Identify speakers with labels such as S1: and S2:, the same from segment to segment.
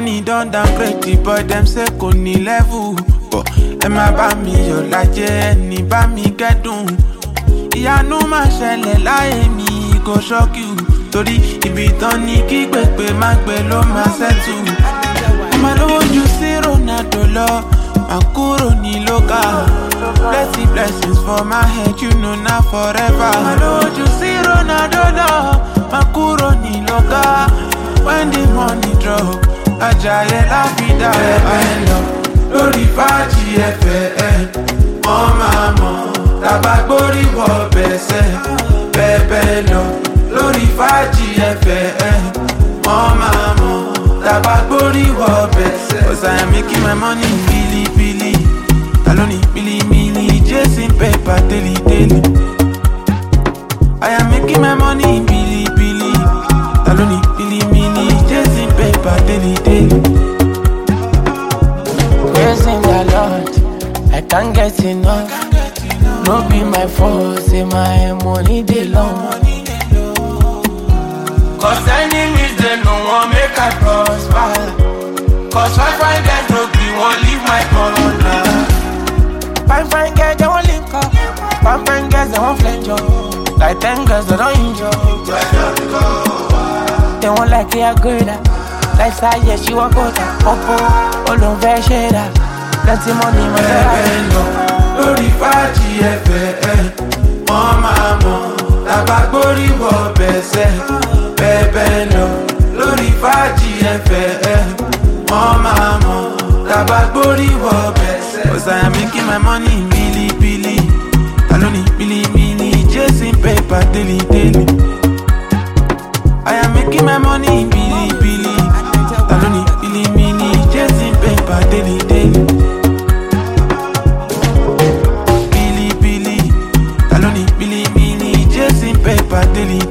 S1: money don't downgrade the boy, them say kò ní level. But ẹ má bá mi yọ̀ lájẹ́, ẹni bá mi kẹ́dùn. Ìyanu máa ṣẹlẹ̀ láyé mi, kò shock you. Torí ibi tán ní kí gbègbè má gbé ló máa settle. Ọmọ lówó ju sí Ronaldo lọ, àkúrò ní lókà. Plenty blessings for my head, you know not forever. Ọmọ lówó ju sí Ronaldo lọ, àkúrò ní lókà. When the money drop, Ajayi la vida. Bẹ́ẹ̀ lọ lórí fàájì FM, wọ́n máa mọ̀ tàbá gbórí wọ bẹ̀sẹ̀. Bẹ́ẹ̀ lọ lórí fàájì FM, wọ́n máa mọ̀ tàbá gbórí wọ bẹ̀sẹ̀. 'Cause I am making my money billy. Taloni billy, chasing paper daily. I am making my money billy. Taloni billy, chasing paper daily.
S2: Praising the Lord, I can't get enough. No be my fault, say my money dey long. 'Cause enemies they no want make I prosper. 'Cause fine guys no be won't leave my corner. Fine girls they won't link up. Fine girls they won't flinch up. Like 10 girls they don't enjoy. They won't like it, I go that. Lifestyle, yeah, she won't go that. Popo, all over shade that. Plenty money, my
S1: Bẹ́ẹ̀ lọ lórí fàájì FM, wọ́n máa mọ̀ tàbá gbórí wọ bẹ̀sẹ̀. Bẹ́ẹ̀ lọ lórí fàájì FM, wọ́n máa mọ̀ tàbá gbórí wọ bẹ̀sẹ̀. 'Cause I am making my money billy. Taloni billy, chasing paper daily. I am making my money billy. Taloni billy, chasing paper daily. Billy, taloni billy, chasing paper daily.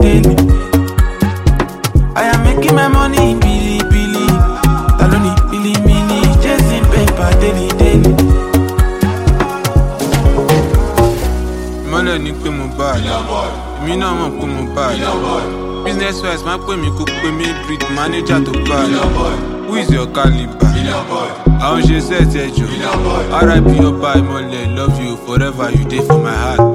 S1: I am making my money billy. Taloni billy, chasing paper daily. Mọ́lẹ̀ ní pé mo bá a lọ, èmi náà mọ̀ pé mo bá a lọ. Business wise, máa pè mí kó pé mi breed manager tó bá a lọ. Who is your caliber? Àwọn ṣe set ẹjọ́. RIP ọba ìmọ̀lẹ̀, love you forever, you dey for my heart.